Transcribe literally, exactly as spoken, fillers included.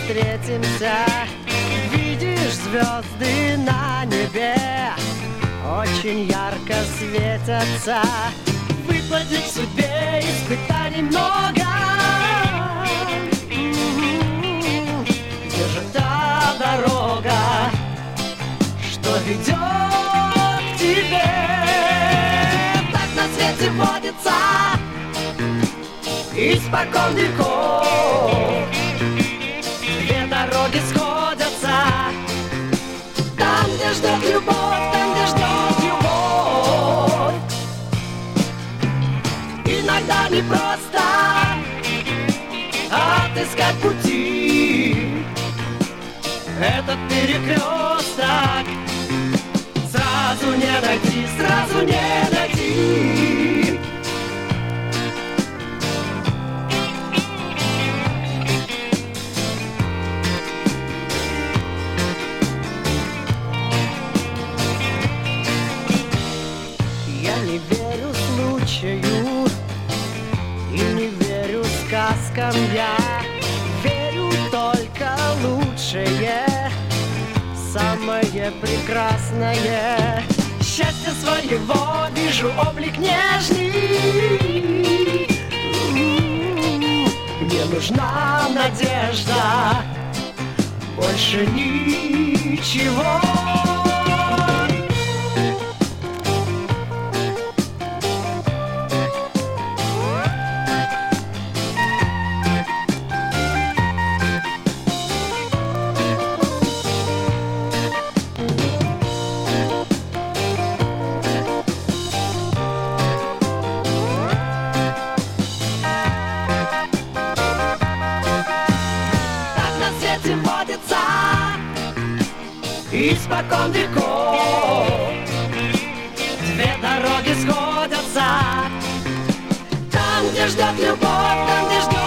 встретимся. Видишь звезды на небе, очень ярко светятся. Выпадет в судьбе испытаний много. Где же та дорога, что ведет к тебе? Так на свете водится испокон веков. Две дороги сходятся, там, где ждет любовь, там, где ждет любовь. Иногда не просто отыскать пути этот перекресток. Сразу не найти, сразу не найти. Я не верю случаю и не верю сказкам. Я верю только лучшее, самое прекрасное. Счастье своего вижу облик нежный. Мне нужна надежда, больше ничего. Водится испокон веков. Две дороги сходятся, там, где ждет любовь, там, где ждет